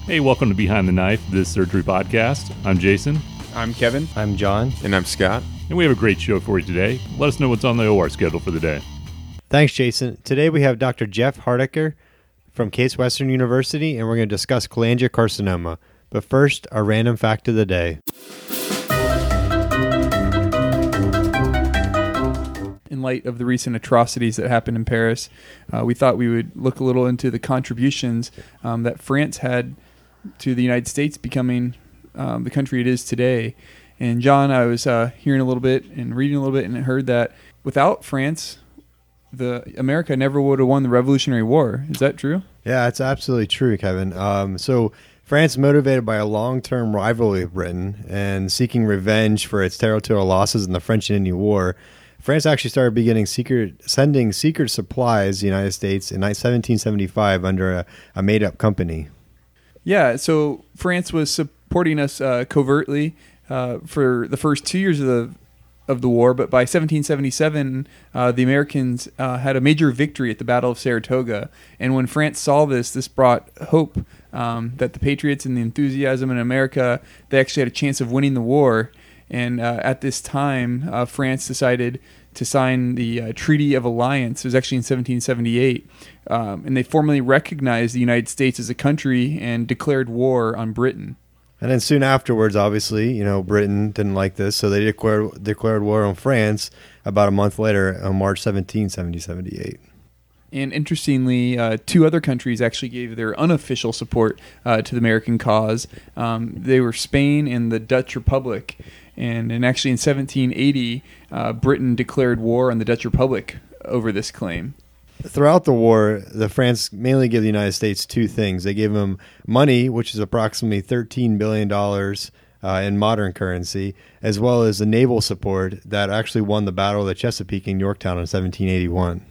Hey, welcome to Behind the Knife, this surgery podcast. I'm Jason. I'm Kevin. I'm John. And I'm Scott. And we have a great show for you today. Let us know what's on the OR schedule for the day. Thanks, Jason. Today we have Dr. Jeff Hardaker from Case Western University, and we're going to discuss cholangiocarcinoma. But first, our random fact of the day. In light of the recent atrocities that happened in Paris, we thought we would look a little into the contributions that France had to the United States becoming the country it is today. And John, I was hearing a little bit and reading a little bit and heard that without France, America never would have won the Revolutionary War. Is that true? Yeah, it's absolutely true, Kevin. So France, motivated by a long-term rivalry with Britain and seeking revenge for its territorial losses in the French and Indian War, France actually started sending secret supplies to the United States in 1775 under a made-up company. Yeah, so France was supporting us covertly for the first 2 years of the war, but by 1777, the Americans had a major victory at the Battle of Saratoga. And when France saw this brought hope that the patriots and the enthusiasm in America, they actually had a chance of winning the war. And at this time, France decided to sign the Treaty of Alliance. It was actually in 1778. And they formally recognized the United States as a country and declared war on Britain. And then soon afterwards, obviously, Britain didn't like this, so they declared war on France about a month later on March 17, 1778. And interestingly, two other countries actually gave their unofficial support to the American cause. They were Spain and the Dutch Republic. And actually in 1780, Britain declared war on the Dutch Republic over this claim. Throughout the war, the France mainly gave the United States two things. They gave them money, which is approximately $13 billion in modern currency, as well as the naval support that actually won the Battle of the Chesapeake in Yorktown in 1781.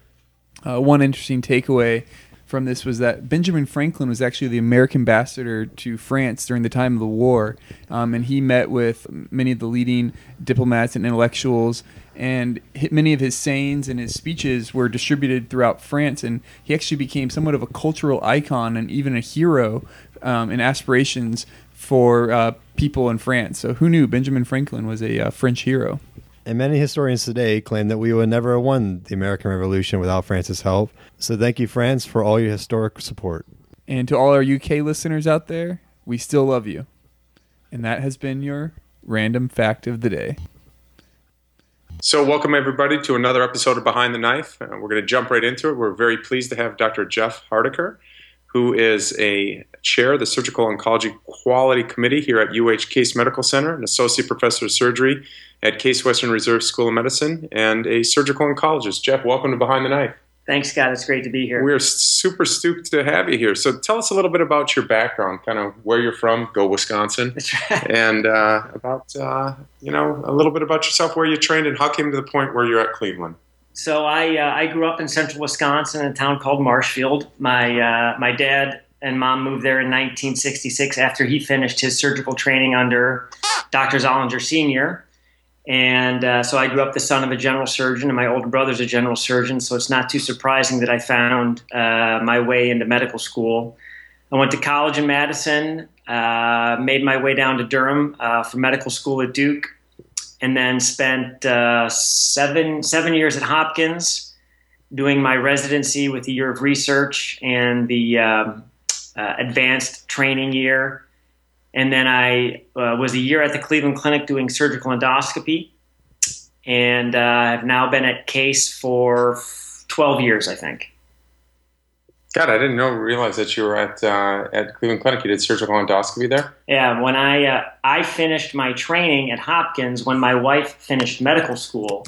One interesting takeaway from this was that Benjamin Franklin was actually the American ambassador to France during the time of the war, and he met with many of the leading diplomats and intellectuals, and many of his sayings and his speeches were distributed throughout France, and he actually became somewhat of a cultural icon and even a hero in aspirations for people in France. So who knew Benjamin Franklin was a French hero? And many historians today claim that we would never have won the American Revolution without France's help. So thank you, France, for all your historic support. And to all our UK listeners out there, we still love you. And that has been your random fact of the day. So welcome, everybody, to another episode of Behind the Knife. We're going to jump right into it. We're very pleased to have Dr. Jeff Hardaker, who is a chair of the Surgical Oncology Quality Committee here at UH Case Medical Center, an associate professor of surgery at Case Western Reserve School of Medicine, and a surgical oncologist. Jeff, welcome to Behind the Knife. Thanks, Scott. It's great to be here. We're super stoked to have you here. So tell us a little bit about your background, kind of where you're from, go Wisconsin, That's right. and about, a little bit about yourself, where you trained, and how came to the point where you're at Cleveland. So I grew up in central Wisconsin in a town called Marshfield. My dad and mom moved there in 1966 after he finished his surgical training under Dr. Zollinger Sr., and so I grew up the son of a general surgeon, and my older brother's a general surgeon, so it's not too surprising that I found my way into medical school. I went to college in Madison, made my way down to Durham for medical school at Duke, and then spent 7 years at Hopkins doing my residency with a year of research and the advanced training year. And then I was a year at the Cleveland Clinic doing surgical endoscopy, and I've now been at Case for 12 years, I think. God, I didn't realize that you were at Cleveland Clinic. You did surgical endoscopy there? Yeah, when I finished my training at Hopkins when my wife finished medical school,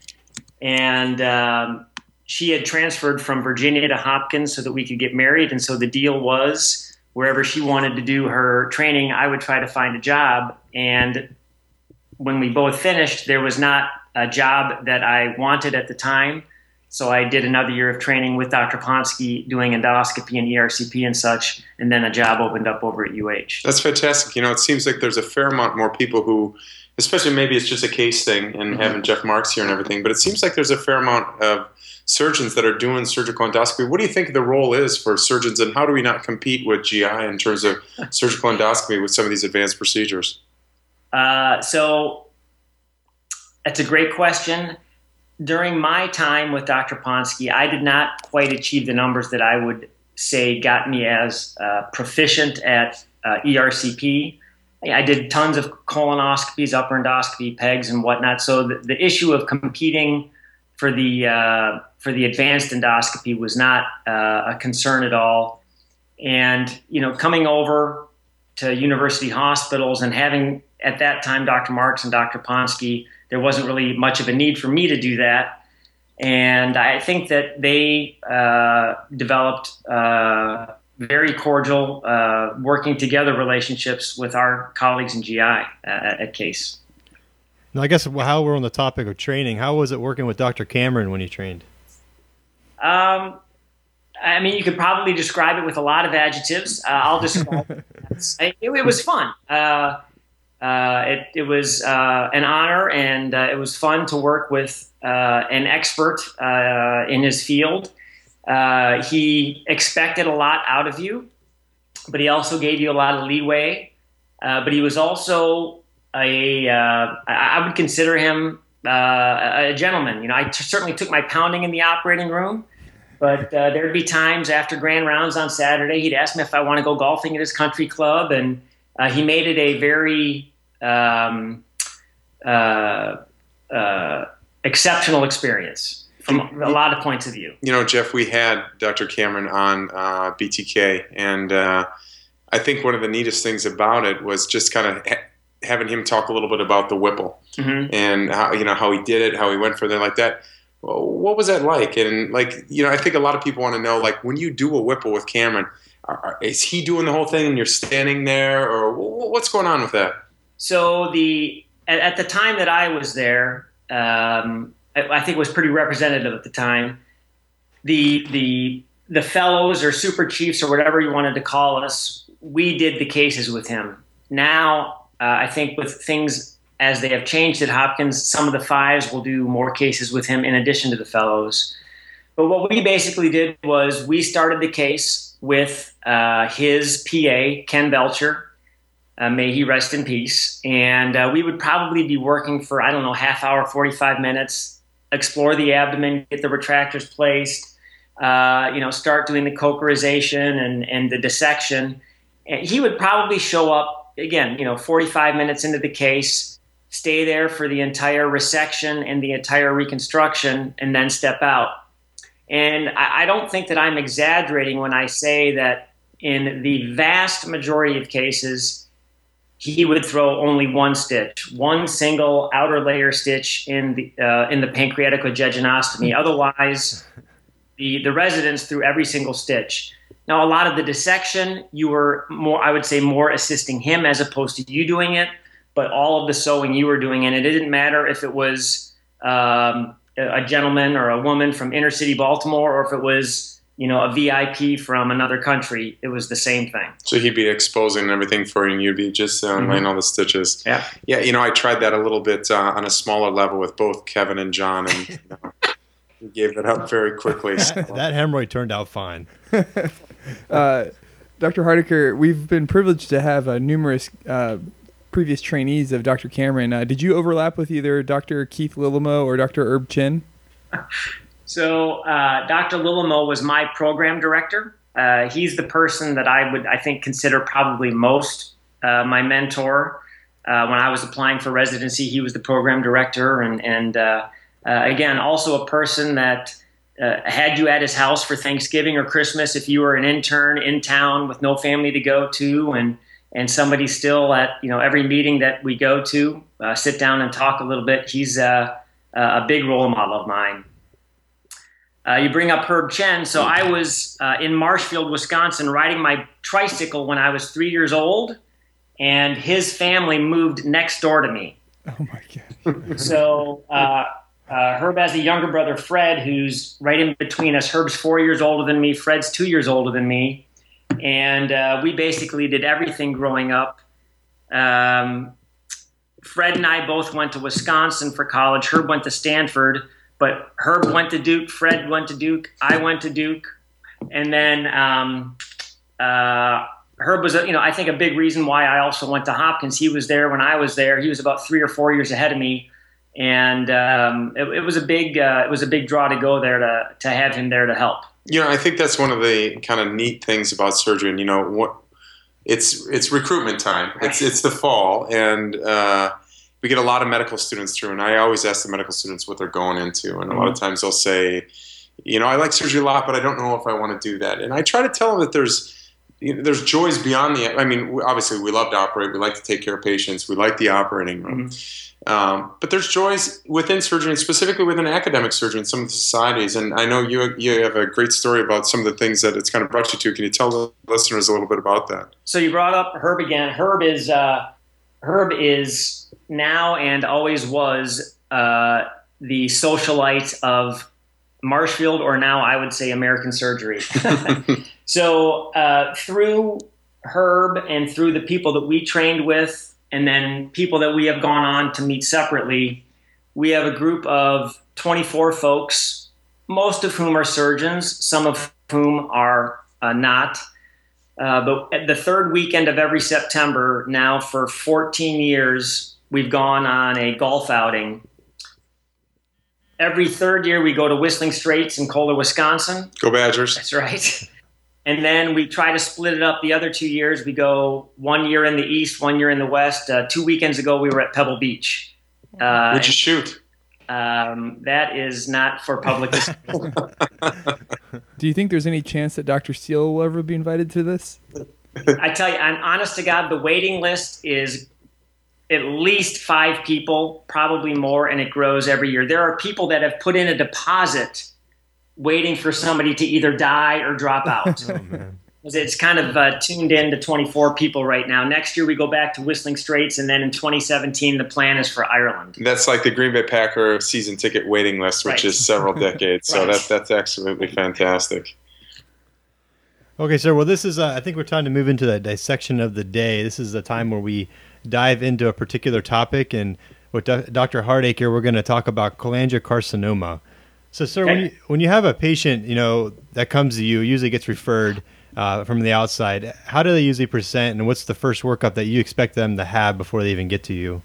and she had transferred from Virginia to Hopkins so that we could get married, and so the deal was wherever she wanted to do her training, I would try to find a job. And when we both finished, there was not a job that I wanted at the time. So I did another year of training with Dr. Ponsky doing endoscopy and ERCP and such, and then a job opened up over at UH. That's fantastic. It seems like there's a fair amount more people who especially maybe it's just a case thing and having Jeff Marks here and everything, but it seems like there's a fair amount of surgeons that are doing surgical endoscopy. What do you think the role is for surgeons, and how do we not compete with GI in terms of surgical endoscopy with some of these advanced procedures? So that's a great question. During my time with Dr. Ponsky, I did not quite achieve the numbers that I would say got me as proficient at ERCP. I did tons of colonoscopies, upper endoscopy, pegs, and whatnot. So the issue of competing for the advanced endoscopy was not a concern at all. And coming over to university hospitals and having at that time Dr. Marks and Dr. Ponsky, there wasn't really much of a need for me to do that. And I think that they developed very cordial working together relationships with our colleagues in GI at Case. Now, I guess how we're on the topic of training, how was it working with Dr. Cameron when you trained? I mean, you could probably describe it with a lot of adjectives. I'll describe it. It was fun. It was an honor, and it was fun to work with an expert in his field. He expected a lot out of you, but he also gave you a lot of leeway. But he was also I would consider him a gentleman. I certainly took my pounding in the operating room, but there'd be times after grand rounds on Saturday, he'd ask me if I want to go golfing at his country club, and he made it a very exceptional experience from a lot of points of view. Jeff, we had Dr. Cameron on BTK, and I think one of the neatest things about it was just kind of having him talk a little bit about the Whipple and how he did it, how he went for there like that. What was that like? And I think a lot of people want to know, when you do a Whipple with Cameron, is he doing the whole thing and you're standing there, or what's going on with that? So at the time that I was there, I think it was pretty representative at the time. The fellows or super chiefs or whatever you wanted to call us, we did the cases with him. Now, I think with things as they have changed at Hopkins, some of the fives will do more cases with him in addition to the fellows. But what we basically did was we started the case with his PA, Ken Belcher. May he rest in peace. And we would probably be working for, half hour, 45 minutes, explore the abdomen, get the retractors placed, start doing the cochlearization and the dissection. And he would probably show up, again, 45 minutes into the case, stay there for the entire resection and the entire reconstruction, and then step out. And I don't think that I'm exaggerating when I say that in the vast majority of cases, he would throw only one stitch, one single outer layer stitch in the pancreatic jejunectomy. Otherwise, the residents threw every single stitch. Now, a lot of the dissection, you were more assisting him as opposed to you doing it, but all of the sewing you were doing, and it didn't matter if it was a gentleman or a woman from inner city Baltimore, or if it was a VIP from another country, it was the same thing. So he'd be exposing everything for you, and you'd be just laying all the stitches. Yeah. Yeah, I tried that a little bit on a smaller level with both Kevin and John, and we gave it up very quickly. That hemorrhoid turned out fine. Dr. Hardiker, we've been privileged to have numerous previous trainees of Dr. Cameron. Did you overlap with either Dr. Keith Lillimo or Dr. Herb Chin? So Dr. Lillimo was my program director. He's the person that I think consider probably most my mentor. When I was applying for residency, he was the program director, and again, also a person that had you at his house for Thanksgiving or Christmas if you were an intern in town with no family to go to, and somebody still at every meeting that we go to sit down and talk a little bit. He's a big role model of mine. You bring up Herb Chen. So I was in Marshfield, Wisconsin, riding my tricycle when I was 3 years old, and his family moved next door to me. Oh my God. So Herb has a younger brother, Fred, who's right in between us. Herb's 4 years older than me. Fred's 2 years older than me. And we basically did everything growing up. Fred and I both went to Wisconsin for college. Herb went to Stanford, but Herb went to Duke, Fred went to Duke, I went to Duke. And then Herb was, I think a big reason why I also went to Hopkins. He was there when I was there. He was about 3 or 4 years ahead of me. And it was a big draw to go there to have him there to help. I think that's one of the kind of neat things about surgery. And it's recruitment time. It's the fall, and we get a lot of medical students through. And I always ask the medical students what they're going into, and a lot of times they'll say, I like surgery a lot, but I don't know if I want to do that. And I try to tell them that there's joys beyond obviously we love to operate. We like to take care of patients. We like the operating room. But there's joys within surgery, and specifically within academic surgery in some of the societies. And I know you have a great story about some of the things that it's kind of brought you to. Can you tell the listeners a little bit about that? So you brought up Herb again. Herb is now and always was the socialite of Marshfield, or now I would say American surgery. So through Herb and through the people that we trained with, and then people that we have gone on to meet separately, we have a group of 24 folks, most of whom are surgeons, some of whom are not. But at the third weekend of every September, now for 14 years, we've gone on a golf outing. Every third year, we go to Whistling Straits in Kohler, Wisconsin. Go Badgers. That's right. And then we try to split it up the other 2 years. We go 1 year in the East, 1 year in the West. 2 weekends ago, we were at Pebble Beach. Where'd you shoot? That is not for public display. Do you think there's any chance that Dr. Steele will ever be invited to this? I tell you, I'm honest to God, the waiting list is at least 5 people, probably more, and it grows every year. There are people that have put in a deposit waiting for somebody to either die or drop out. Oh, man. It's kind of tuned in to 24 people right now. Next year we go back to Whistling Straits, and then in 2017 the plan is for Ireland. That's like the Green Bay Packer season ticket waiting list, which is several decades. Right. So that's absolutely fantastic. Okay, sir. Well, this is, I think we're trying to move into the dissection of the day. This is the time where we dive into a particular topic. And with Dr. Hardacre, we're going to talk about cholangiocarcinoma. So, sir, Okay. when you have a patient, that comes to you, usually gets referred from the outside, how do they usually present, and what's the first workup that you expect them to have before they even get to you?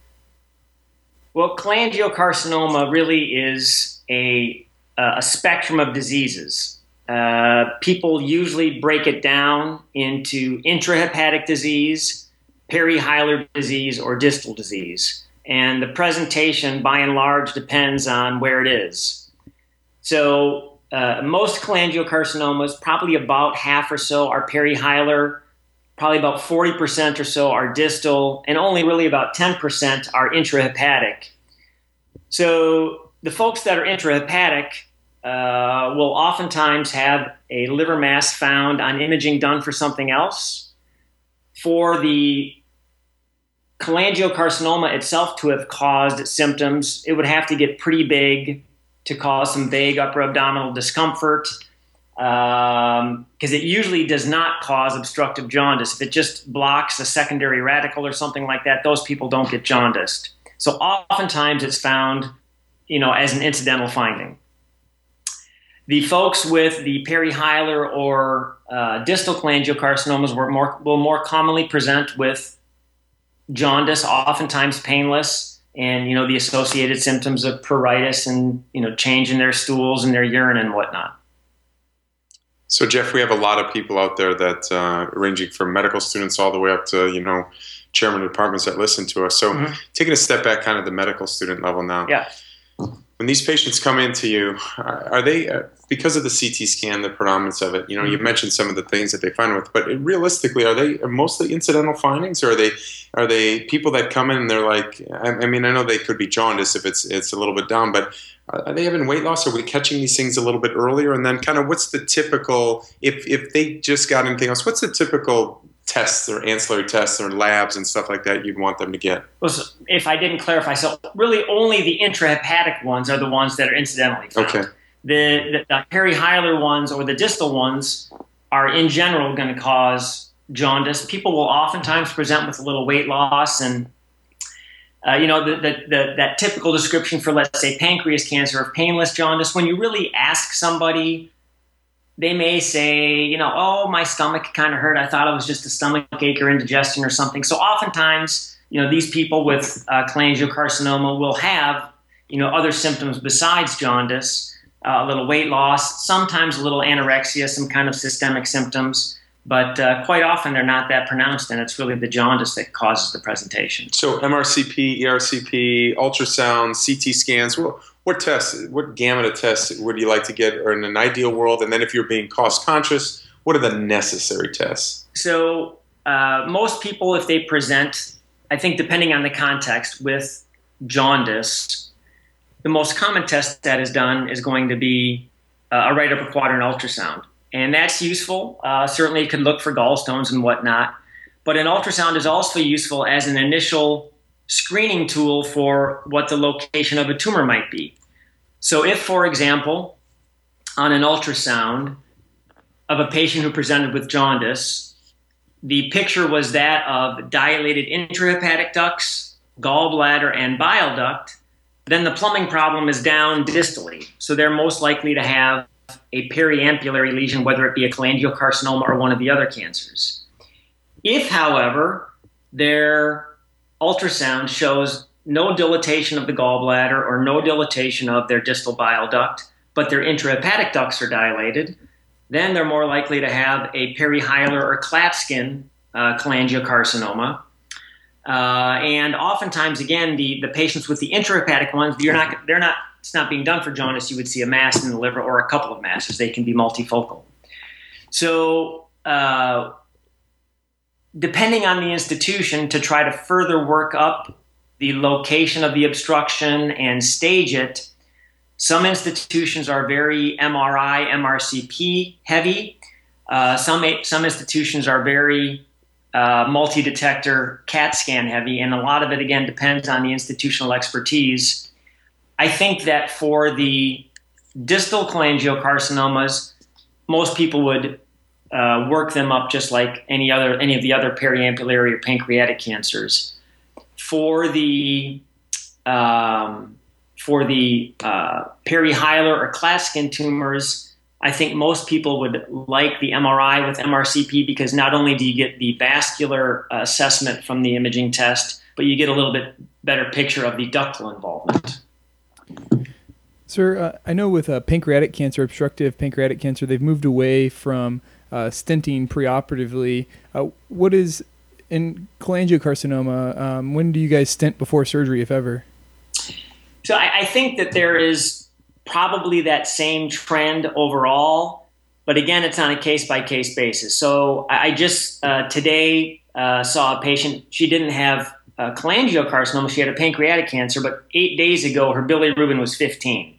Well, cholangiocarcinoma really is a spectrum of diseases. People usually break it down into intrahepatic disease, perihilar disease, or distal disease. And the presentation, by and large, depends on where it is. So most cholangiocarcinomas, probably about half or so, are perihilar, probably about 40% or so are distal, and only really about 10% are intrahepatic. So the folks that are intrahepatic will oftentimes have a liver mass found on imaging done for something else. For the cholangiocarcinoma itself to have caused symptoms, it would have to get pretty big to cause some vague upper abdominal discomfort, because it usually does not cause obstructive jaundice. If it just blocks a secondary radical or something like that, those people don't get jaundiced. So oftentimes it's found, as an incidental finding. The folks with the perihilar or distal cholangiocarcinomas will more commonly present with jaundice, oftentimes painless, and the associated symptoms of pruritus and change in their stools and their urine and whatnot. So, Jeff, we have a lot of people out there that ranging from medical students all the way up to chairman of departments that listen to us. So, taking a step back, kind of the medical student level now. Yeah. When these patients come into you, are they, because of the CT scan, the predominance of it, you mentioned some of the things that they find with, but realistically, are they mostly incidental findings, or are they people that come in and they're like, I know they could be jaundice if it's a little bit down, but are they having weight loss? Are we catching these things a little bit earlier? And then kind of what's the typical, if they just got anything else, what's the typical tests or ancillary tests or labs and stuff like that you'd want them to get? Well, so if I didn't clarify, so really only the intrahepatic ones are the ones that are incidentally found. Okay. The perihilar ones or the distal ones are in general going to cause jaundice. People will oftentimes present with a little weight loss, and that typical description for, let's say, pancreas cancer of painless jaundice, when you really ask somebody, they may say, oh, my stomach kind of hurt. I thought it was just a stomach ache or indigestion or something. So oftentimes, these people with cholangiocarcinoma will have, other symptoms besides jaundice, a little weight loss, sometimes a little anorexia, some kind of systemic symptoms. But quite often they're not that pronounced, and it's really the jaundice that causes the presentation. So MRCP, ERCP, ultrasound, CT scans, what tests, what gamut of tests would you like to get or in an ideal world? And then if you're being cost conscious, what are the necessary tests? So most people, if they present, I think depending on the context, with jaundice, the most common test that is done is going to be a right upper quadrant ultrasound. And that's useful. Certainly you can look for gallstones and whatnot. But an ultrasound is also useful as an initial screening tool for what the location of a tumor might be. So if, for example, on an ultrasound of a patient who presented with jaundice, the picture was that of dilated intrahepatic ducts, gallbladder, and bile duct, then the plumbing problem is down distally. So they're most likely to have a periampullary lesion, whether it be a cholangiocarcinoma or one of the other cancers. If, however, their ultrasound shows no dilatation of the gallbladder or no dilatation of their distal bile duct, but their intrahepatic ducts are dilated, then they're more likely to have a perihilar or Klatskin cholangiocarcinoma. And oftentimes, again, the patients with the intrahepatic ones, it's not being done for jaundice. You would see a mass in the liver or a couple of masses. They can be multifocal. So depending on the institution, to try to further work up the location of the obstruction and stage it, some institutions are very MRI, MRCP heavy. Some institutions are very multi-detector CAT scan heavy, and a lot of it, again, depends on the institutional expertise. I think that for the distal cholangiocarcinomas, most people would work them up just like any of the other periampullary or pancreatic cancers. For the perihilar or Klatskin tumors, I think most people would like the MRI with MRCP because not only do you get the vascular assessment from the imaging test, but you get a little bit better picture of the ductal involvement. Sir, I know with pancreatic cancer, obstructive pancreatic cancer, they've moved away from stenting preoperatively. What is in cholangiocarcinoma? When do you guys stent before surgery, if ever? So I think that there is probably that same trend overall, but again, it's on a case-by-case basis. So I just today saw a patient. She didn't have cholangiocarcinoma. She had a pancreatic cancer, but 8 days ago, her bilirubin was 15.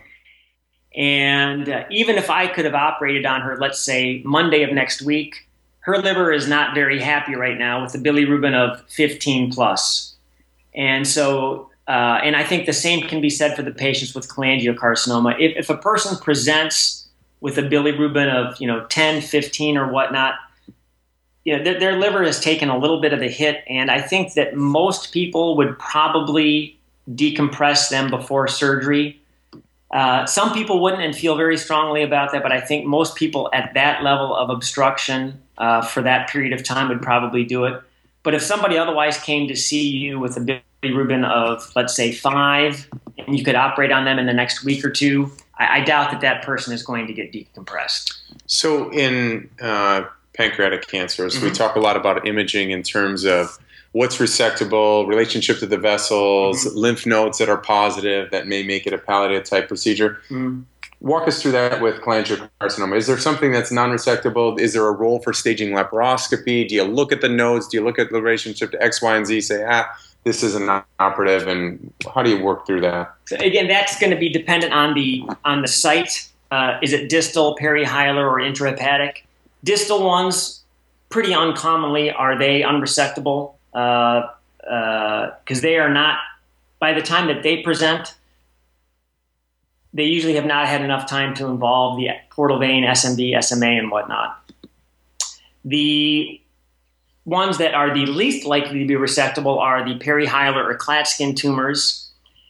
And even if I could have operated on her, let's say Monday of next week, her liver is not very happy right now with a bilirubin of 15 plus. And so, and I think the same can be said for the patients with cholangiocarcinoma. If a person presents with a bilirubin of 10, 15 or whatnot, their liver has taken a little bit of a hit, and I think that most people would probably decompress them before surgery. Some people wouldn't and feel very strongly about that, but I think most people at that level of obstruction for that period of time would probably do it. But if somebody otherwise came to see you with a bilirubin of, let's say, 5, and you could operate on them in the next week or two, I doubt that person is going to get decompressed. So in pancreatic cancers, we talk a lot about imaging in terms of what's resectable, relationship to the vessels, lymph nodes that are positive that may make it a palliative type procedure. Walk us through that with cholangiocarcinoma. Is there something that's non-resectable? Is there a role for staging laparoscopy? Do you look at the nodes? Do you look at the relationship to X, Y, and Z? Say, this is an operative, and how do you work through that? So again, that's going to be dependent on the site. Is it distal, perihilar, or intrahepatic? Distal ones, pretty uncommonly, are they unresectable? Because they are not, by the time that they present, they usually have not had enough time to involve the portal vein, SMD, SMA, and whatnot. The ones that are the least likely to be resectable are the perihilar or Klatskin tumors.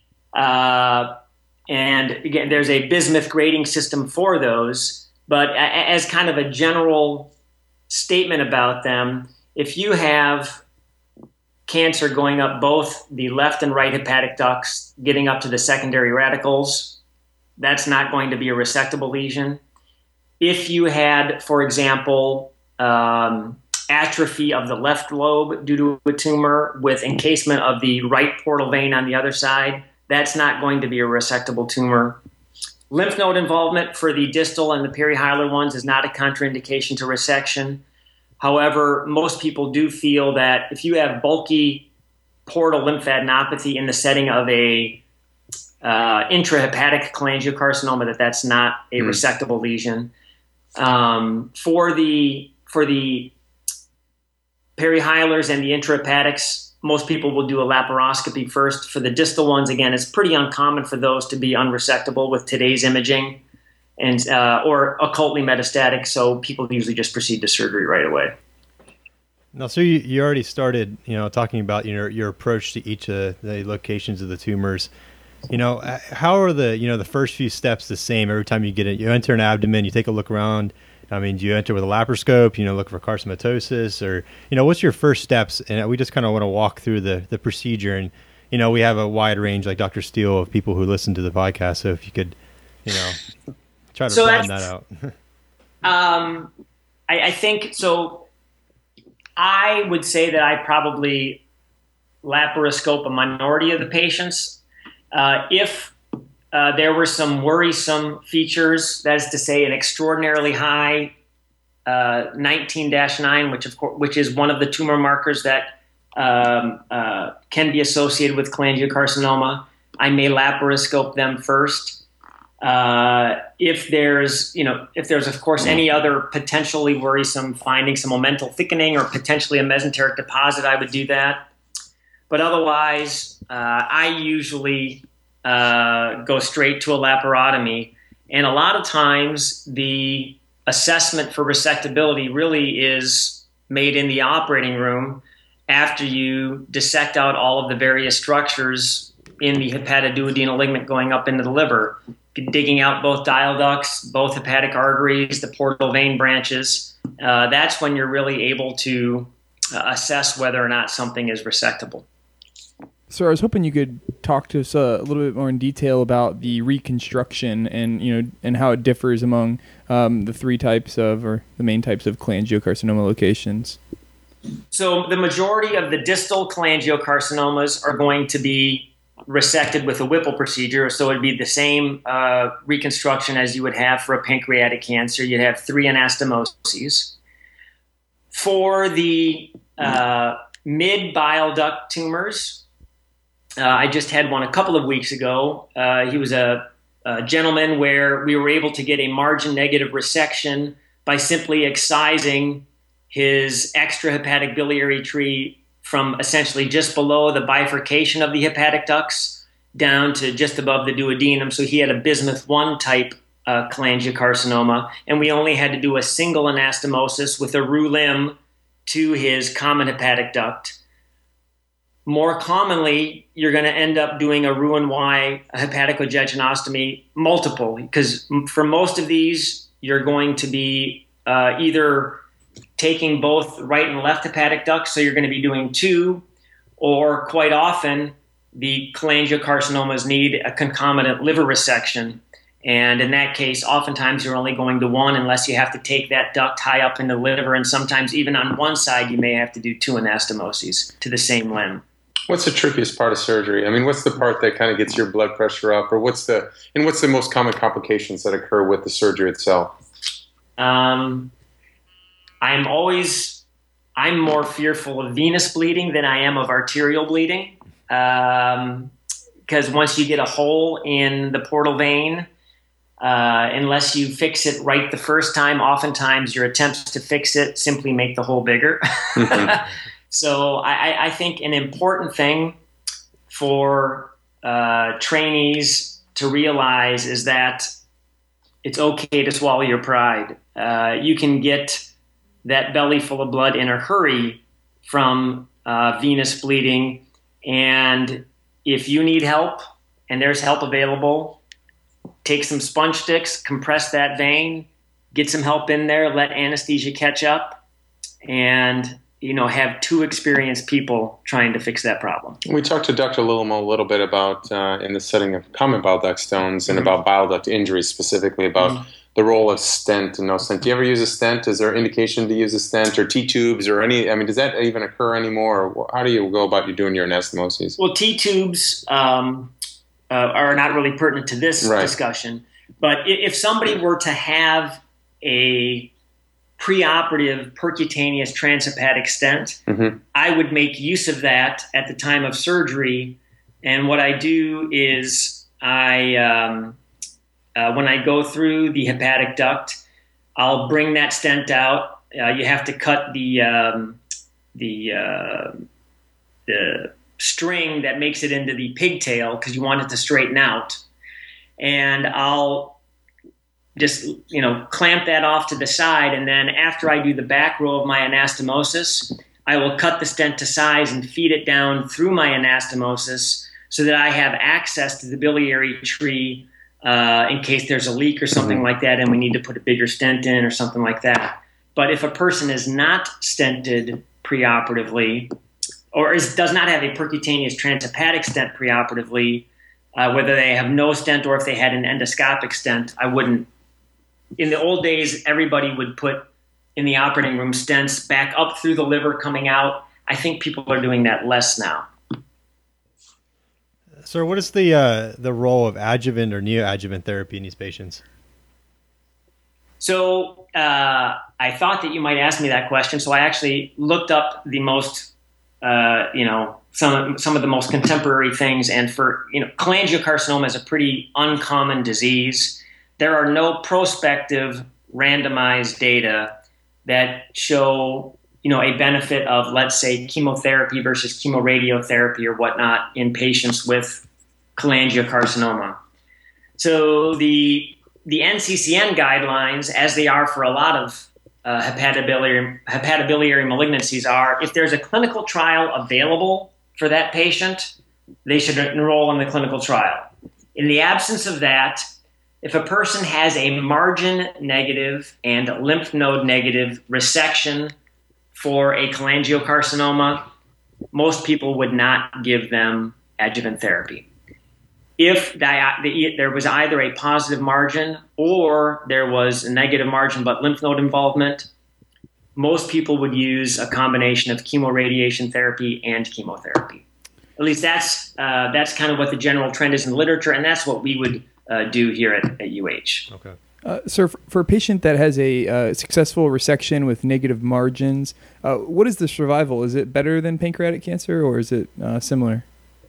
And again, there's a bismuth grading system for those. But as kind of a general statement about them, if you have cancer going up both the left and right hepatic ducts, getting up to the secondary radicals, that's not going to be a resectable lesion. If you had, for example, atrophy of the left lobe due to a tumor with encasement of the right portal vein on the other side, that's not going to be a resectable tumor. Lymph node involvement for the distal and the perihilar ones is not a contraindication to resection. However, most people do feel that if you have bulky portal lymphadenopathy in the setting of a intrahepatic cholangiocarcinoma, that's not a resectable lesion. For the perihilars and the intrahepatics, most people will do a laparoscopy first. For the distal ones, again, it's pretty uncommon for those to be unresectable with today's imaging, and or occultly metastatic. So people usually just proceed to surgery right away. Now, so you already started, talking about your approach to each of the locations of the tumors. How are the first few steps the same every time you get it? You enter an abdomen, you take a look around. I mean, do you enter with a laparoscope, look for carcinomatosis, or, what's your first steps? And we just kind of want to walk through the procedure. And, we have a wide range, like Dr. Steele, of people who listen to the podcast. So if you could, try to round that out. I think, so I would say that I probably laparoscope a minority of the patients. If there were some worrisome features, that is to say an extraordinarily high 19-9, which is one of the tumor markers that can be associated with cholangiocarcinoma, I may laparoscope them first. If there's of course any other potentially worrisome findings, some omental thickening or potentially a mesenteric deposit, I would do that. But otherwise, I usually go straight to a laparotomy. And a lot of times the assessment for resectability really is made in the operating room after you dissect out all of the various structures in the hepatoduodenal ligament going up into the liver, digging out both bile ducts, both hepatic arteries, the portal vein branches. That's when you're really able to assess whether or not something is resectable. So I was hoping you could talk to us a little bit more in detail about the reconstruction and and how it differs among the three types of, or the main types of, cholangiocarcinoma locations. So the majority of the distal cholangiocarcinomas are going to be resected with a Whipple procedure. So it'd be the same reconstruction as you would have for a pancreatic cancer. You'd have 3 anastomoses. For the mid bile duct tumors, I just had one a couple of weeks ago. He was a gentleman where we were able to get a margin negative resection by simply excising his extrahepatic biliary tree from essentially just below the bifurcation of the hepatic ducts down to just above the duodenum. So he had a bismuth 1 type cholangiocarcinoma, and we only had to do a single anastomosis with a roux limb to his common hepatic duct. More commonly, you're going to end up doing a Roux-en-Y hepaticojejunostomy multiple, because for most of these, you're going to be either taking both right and left hepatic ducts, so you're going to be doing 2, or quite often, the cholangiocarcinomas need a concomitant liver resection. And in that case, oftentimes you're only going to 1 unless you have to take that duct high up in the liver, and sometimes even on one side, you may have to do 2 anastomoses to the same limb. What's the trickiest part of surgery? I mean, what's the part that kind of gets your blood pressure up, or what's the most common complications that occur with the surgery itself? I'm more fearful of venous bleeding than I am of arterial bleeding, because once you get a hole in the portal vein, unless you fix it right the first time, oftentimes your attempts to fix it simply make the hole bigger. So I think an important thing for trainees to realize is that it's okay to swallow your pride. You can get that belly full of blood in a hurry from venous bleeding. And if you need help and there's help available, take some sponge sticks, compress that vein, get some help in there, let anesthesia catch up, and have two experienced people trying to fix that problem. We talked to Dr. Lilimo a little bit about, in the setting of common bile duct stones and about bile duct injuries, specifically about the role of stent and no stent. Do you ever use a stent? Is there indication to use a stent or T-tubes or any? I mean, does that even occur anymore? Or how do you go about you doing your anastomoses? Well, T-tubes are not really pertinent to this discussion. But if somebody were to have a preoperative percutaneous transhepatic stent, I would make use of that at the time of surgery. And what I do is when I go through the hepatic duct, I'll bring that stent out. You have to cut the string that makes it into the pigtail because you want it to straighten out. And I'll just, clamp that off to the side. And then after I do the back row of my anastomosis, I will cut the stent to size and feed it down through my anastomosis so that I have access to the biliary tree in case there's a leak or something like that and we need to put a bigger stent in or something like that. But if a person is not stented preoperatively or does not have a percutaneous transhepatic stent preoperatively, whether they have no stent or if they had an endoscopic stent, I wouldn't. In the old days, everybody would put in the operating room stents back up through the liver coming out. I think people are doing that less now. Sir, what is the role of adjuvant or neoadjuvant therapy in these patients? So I thought that you might ask me that question. So I actually looked up the most, some of the most contemporary things. And for cholangiocarcinoma is a pretty uncommon disease. There are no prospective randomized data that show a benefit of, let's say, chemotherapy versus chemoradiotherapy or whatnot in patients with cholangiocarcinoma. So the NCCN guidelines, as they are for a lot of hepatobiliary malignancies, are if there's a clinical trial available for that patient, they should enroll in the clinical trial. In the absence of that, if a person has a margin negative and lymph node negative resection for a cholangiocarcinoma, most people would not give them adjuvant therapy. If there was either a positive margin or there was a negative margin but lymph node involvement, most people would use a combination of chemoradiation therapy and chemotherapy. At least that's kind of what the general trend is in the literature, and that's what we would do here at UH. Okay. Sir, for a patient that has a successful resection with negative margins, what is the survival? Is it better than pancreatic cancer, or is it similar?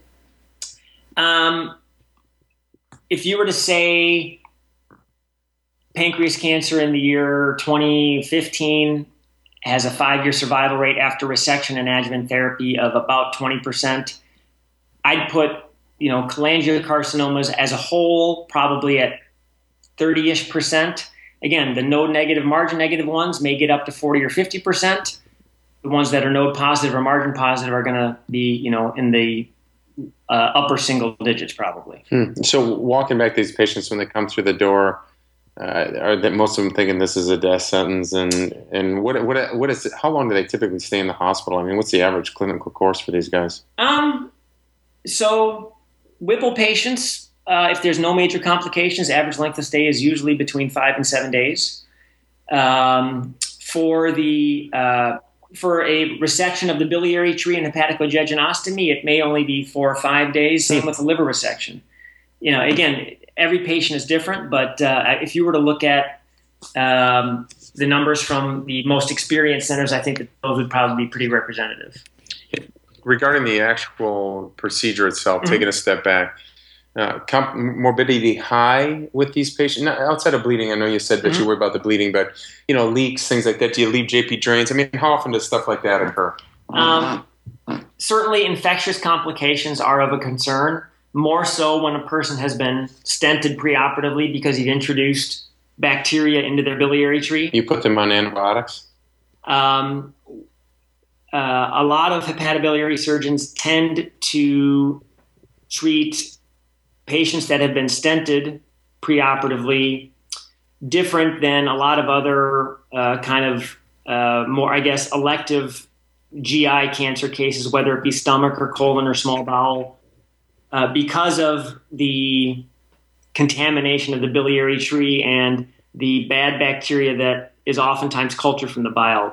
If you were to say pancreas cancer in the year 2015 has a 5-year survival rate after resection and adjuvant therapy of about 20%, I'd put cholangiocarcinomas as a whole probably at 30-ish%. Again, the node negative, margin negative ones may get up to 40 or 50%. The ones that are node positive or margin positive are going to be, in the upper single digits probably. So walking back these patients when they come through the door, are that most of them thinking this is a death sentence? And what is it, how long do they typically stay in the hospital? I mean, what's the average clinical course for these guys? So Whipple patients, if there's no major complications, average length of stay is usually between 5 and 7 days. For a resection of the biliary tree and hepaticojejunostomy, it may only be 4 or 5 days. Same with the liver resection. Again, every patient is different, but if you were to look at the numbers from the most experienced centers, I think that those would probably be pretty representative. Regarding the actual procedure itself, taking a step back, morbidity high with these patients? Now, outside of bleeding, I know you said that you worry about the bleeding, but leaks, things like that. Do you leave JP drains? I mean, how often does stuff like that occur? Certainly, infectious complications are of a concern. More so when a person has been stented preoperatively because you've introduced bacteria into their biliary tree. You put them on antibiotics? a lot of hepatobiliary surgeons tend to treat patients that have been stented preoperatively different than a lot of other more, I guess, elective GI cancer cases, whether it be stomach or colon or small bowel, because of the contamination of the biliary tree and the bad bacteria that is oftentimes cultured from the bile.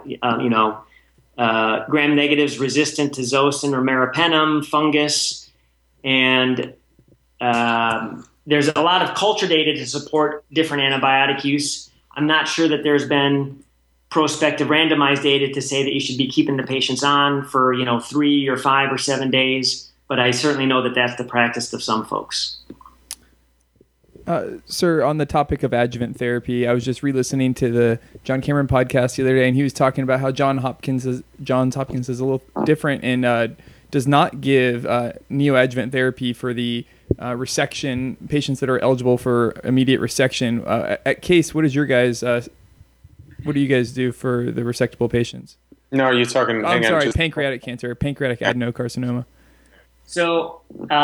Gram negatives resistant to zosyn or meropenem, fungus, and there's a lot of culture data to support different antibiotic use. I'm not sure that there's been prospective randomized data to say that you should be keeping the patients on for 3 or 5 or 7 days, but I certainly know that that's the practice of some folks. Sir, on the topic of adjuvant therapy, I was just re-listening to the John Cameron podcast the other day, and he was talking about how Johns Hopkins is a little different and does not give neoadjuvant therapy for the resection patients that are eligible for immediate resection. At Case, what do you guys do for the resectable patients? No, are you talking? I'm sorry, pancreatic cancer, pancreatic adenocarcinoma. So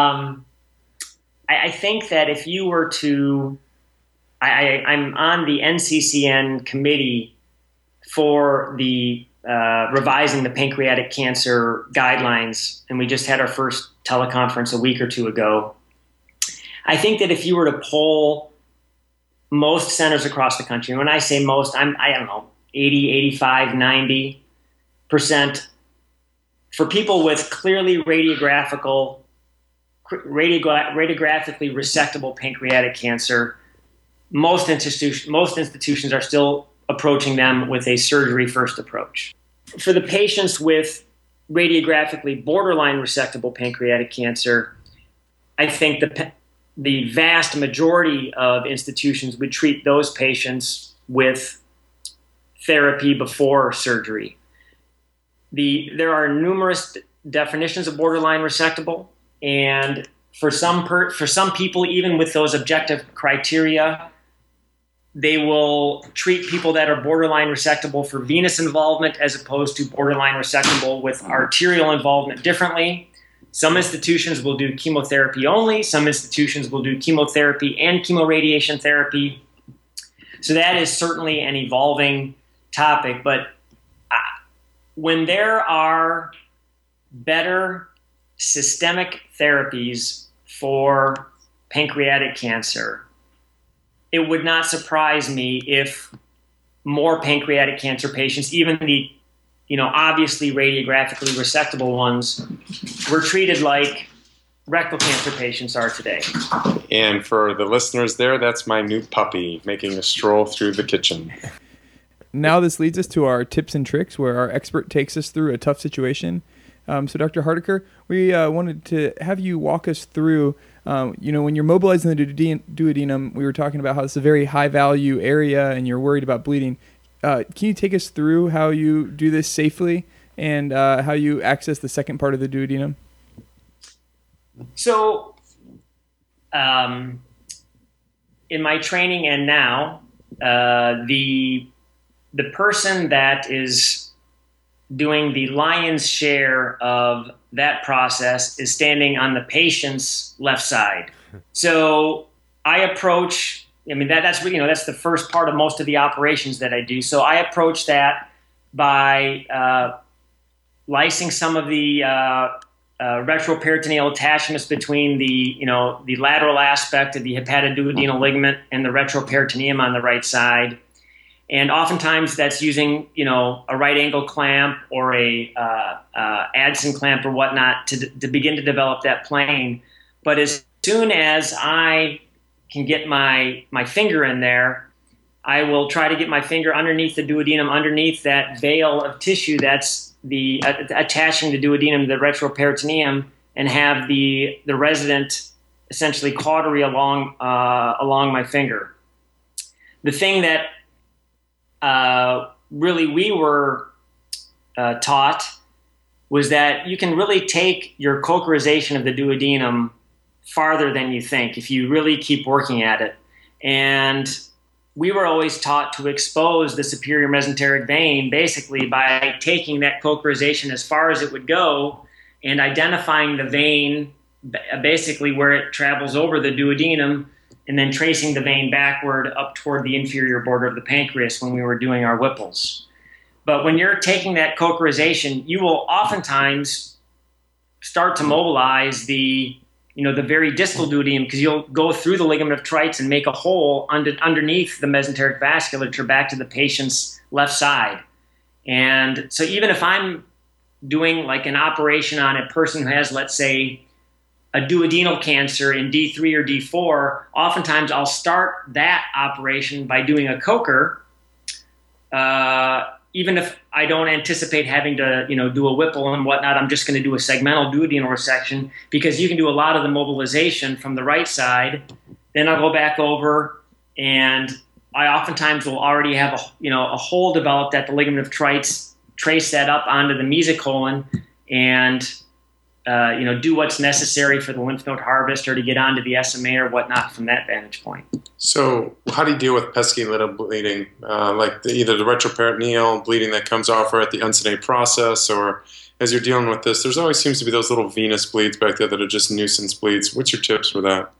I think that if you were to, I'm on the NCCN committee for the revising the pancreatic cancer guidelines, and we just had our first teleconference a week or two ago. I think that if you were to poll most centers across the country, and when I say most, I don't know, 80, 85, 90%, for people with clearly radiographically resectable pancreatic cancer, most institutions are still approaching them with a surgery-first approach. For the patients with radiographically borderline resectable pancreatic cancer, I think the vast majority of institutions would treat those patients with therapy before surgery. There are numerous definitions of borderline resectable, and for some people, even with those objective criteria, they will treat people that are borderline resectable for venous involvement as opposed to borderline resectable with arterial involvement differently. Some institutions will do chemotherapy only. Some institutions will do chemotherapy and chemoradiation therapy. So that is certainly an evolving topic. But when there are better systemic therapies for pancreatic cancer, it would not surprise me if more pancreatic cancer patients, even the obviously radiographically resectable ones, were treated like rectal cancer patients are today. And for the listeners there, that's my new puppy making a stroll through the kitchen. Now this leads us to our tips and tricks, where our expert takes us through a tough situation. So Dr. Hardaker, we wanted to have you walk us through, when you're mobilizing the duodenum, we were talking about how it's a very high-value area and you're worried about bleeding. Can you take us through how you do this safely and how you access the second part of the duodenum? So in my training and now, the person that is doing the lion's share of that process is standing on the patient's left side. So I approach, that's the first part of most of the operations that I do. So I approach that by lysing some of the retroperitoneal attachments between the lateral aspect of the hepatoduodenal ligament and the retroperitoneum on the right side. And oftentimes that's using, a right angle clamp or a Addison clamp or whatnot to begin to develop that plane. But as soon as I can get my finger in there, I will try to get my finger underneath the duodenum, underneath that veil of tissue that's attaching the duodenum to the retroperitoneum, and have the resident essentially cautery along my finger. The thing that really we were taught was that you can really take your cochlearization of the duodenum farther than you think if you really keep working at it. And we were always taught to expose the superior mesenteric vein basically by taking that cochlearization as far as it would go and identifying the vein basically where it travels over the duodenum and then tracing the vein backward up toward the inferior border of the pancreas when we were doing our Whipples. But when you're taking that cochlearization, you will oftentimes start to mobilize the very distal duodenum, because you'll go through the ligament of Treitz and make a hole underneath the mesenteric vasculature back to the patient's left side. And so even if I'm doing like an operation on a person who has, let's say, a duodenal cancer in D3 or D4, oftentimes I'll start that operation by doing a cochlear, even if I don't anticipate having to, do a Whipple and whatnot. I'm just going to do a segmental duodenal resection, because you can do a lot of the mobilization from the right side. Then I'll go back over, and I oftentimes will already have a hole developed at the ligament of Treitz, trace that up onto the mesocolon, and do what's necessary for the lymph node harvester to get onto the SMA or whatnot from that vantage point. So how do you deal with pesky little bleeding, like either the retroperitoneal bleeding that comes off or at the uncinate process, or as you're dealing with this, there's always seems to be those little venous bleeds back there that are just nuisance bleeds. What's your tips for that?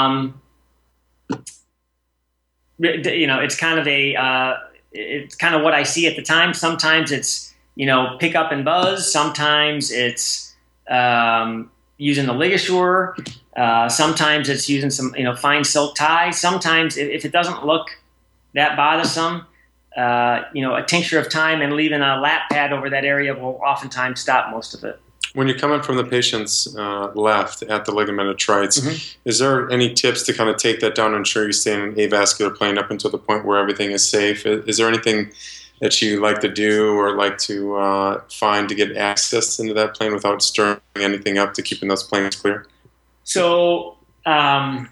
It's kind of it's kind of what I see at the time. Sometimes it's, pick up and buzz. Sometimes it's using the ligature. Sometimes it's using some, fine silk tie. Sometimes if it doesn't look that bothersome, a tincture of thyme and leaving a lap pad over that area will oftentimes stop most of it. When you're coming from the patient's left at the ligament of Treitz, Mm-hmm. is there any tips to kind of take that down and ensure you stay in an avascular plane up until the point where everything is safe? Is there anything that you like to do or like to find to get access into that plane without stirring anything up to keeping those planes clear? So as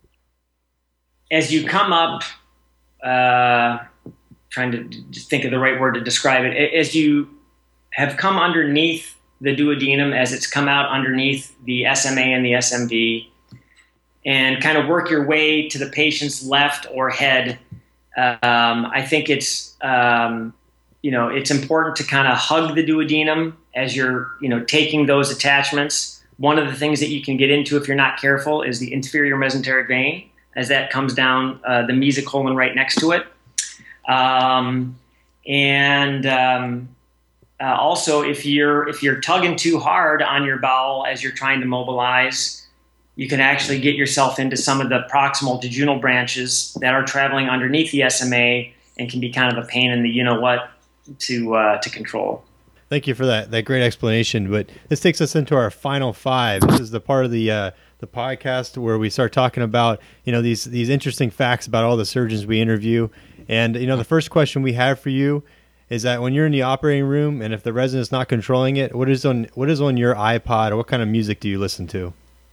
you come up, trying to just think of the right word to describe it, as you have come underneath the duodenum, as it's come out underneath the SMA and the SMD, and kind of work your way to the patient's left or head, I think it's it's important to kind of hug the duodenum as you're taking those attachments. One of the things that you can get into if you're not careful is the inferior mesenteric vein, as that comes down the mesocolon right next to it. Also, if you're tugging too hard on your bowel as you're trying to mobilize, you can actually get yourself into some of the proximal jejunal branches that are traveling underneath the SMA and can be kind of a pain in the to control. Thank you for that great explanation. But this takes us into our final five. This is the part of the podcast where we start talking about these interesting facts about all the surgeons we interview. And the first question we have for you is that when you're in the operating room and if the resident's not controlling it, what is on your iPod, or what kind of music do you listen to?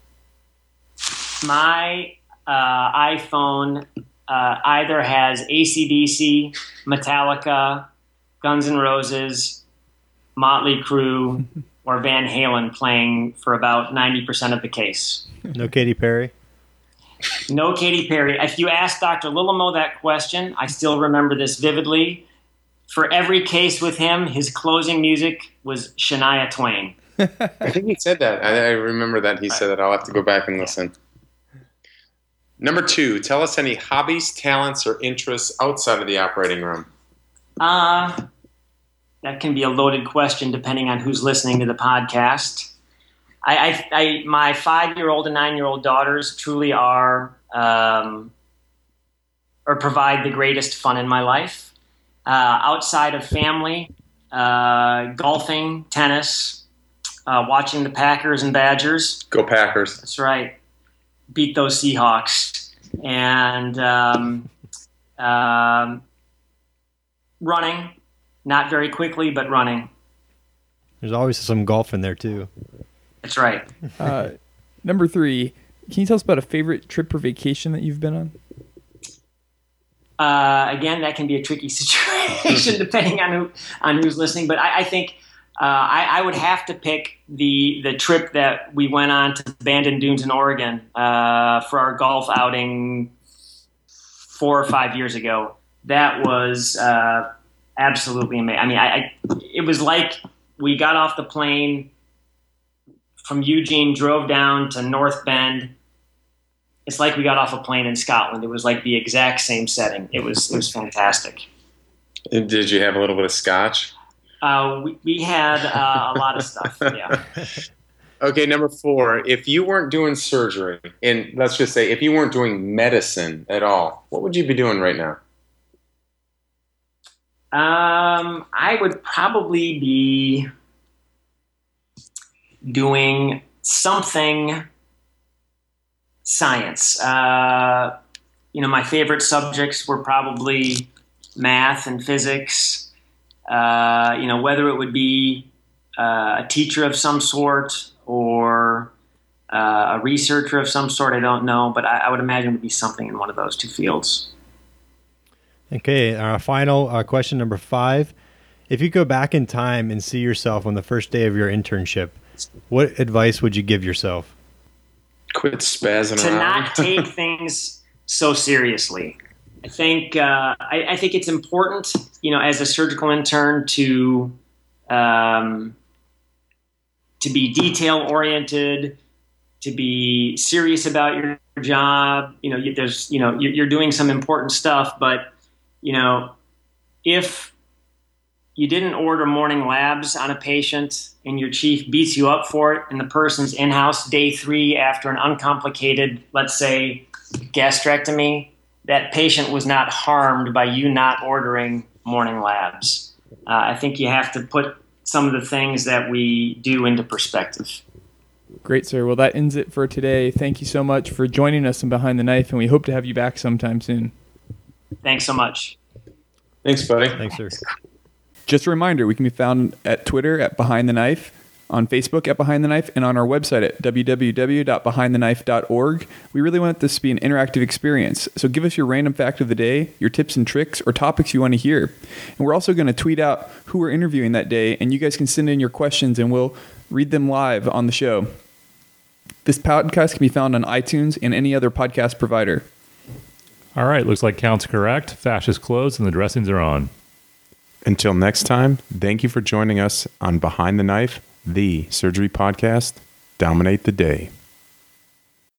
My iPhone either has AC/DC, Metallica, Guns N' Roses, Motley Crue, or Van Halen playing for about 90% of the case. No Katy Perry? No Katy Perry. If you ask Dr. Lilimo that question, I still remember this vividly. For every case with him, his closing music was Shania Twain. I think he said that. I remember that he said that. I'll have to go back and listen. Number 2, tell us any hobbies, talents, or interests outside of the operating room. That can be a loaded question depending on who's listening to the podcast. My 5-year-old and 9-year-old daughters truly are or provide the greatest fun in my life. Outside of family, golfing, tennis, watching the Packers and Badgers. Go Packers. That's right. Beat those Seahawks. And running, not very quickly, but running. There's always some golf in there too. That's right. Number 3, can you tell us about a favorite trip or vacation that you've been on? Again, that can be a tricky situation depending on who's listening. But I think I would have to pick the trip that we went on to Bandon Dunes in Oregon for our golf outing 4 or 5 years ago. That was absolutely amazing. I mean, it was like we got off the plane from Eugene, drove down to North Bend. It's like we got off a plane in Scotland. It was like the exact same setting. It was fantastic. And did you have a little bit of scotch? We had a lot of stuff. Yeah. Okay, number 4. If you weren't doing surgery, and let's just say if you weren't doing medicine at all, what would you be doing right now? I would probably be doing something science. My favorite subjects were probably math and physics. Whether it would be a teacher of some sort or a researcher of some sort, I don't know, but I would imagine it would be something in one of those two fields. Okay, our final question, number 5. If you go back in time and see yourself on the first day of your internship, what advice would you give yourself? Quit spazzing To around. not take things so seriously. I think it's important, as a surgical intern to be detail oriented, to be serious about your job. You're doing some important stuff, but if you didn't order morning labs on a patient and your chief beats you up for it and the person's in-house day 3 after an uncomplicated, let's say, gastrectomy, that patient was not harmed by you not ordering morning labs. I think you have to put some of the things that we do into perspective. Great, sir. Well, that ends it for today. Thank you so much for joining us in Behind the Knife, and we hope to have you back sometime soon. Thanks so much. Thanks, buddy. Thanks, sir. Just a reminder, we can be found at Twitter at Behind the Knife, on Facebook at Behind the Knife, and on our website at www.behindtheknife.org. We really want this to be an interactive experience, so give us your random fact of the day, your tips and tricks, or topics you want to hear. And we're also going to tweet out who we're interviewing that day, and you guys can send in your questions, and we'll read them live on the show. This podcast can be found on iTunes and any other podcast provider. All right, looks like count's correct. Fascia's closed and the dressings are on. Until next time, thank you for joining us on Behind the Knife, the surgery podcast. Dominate the day.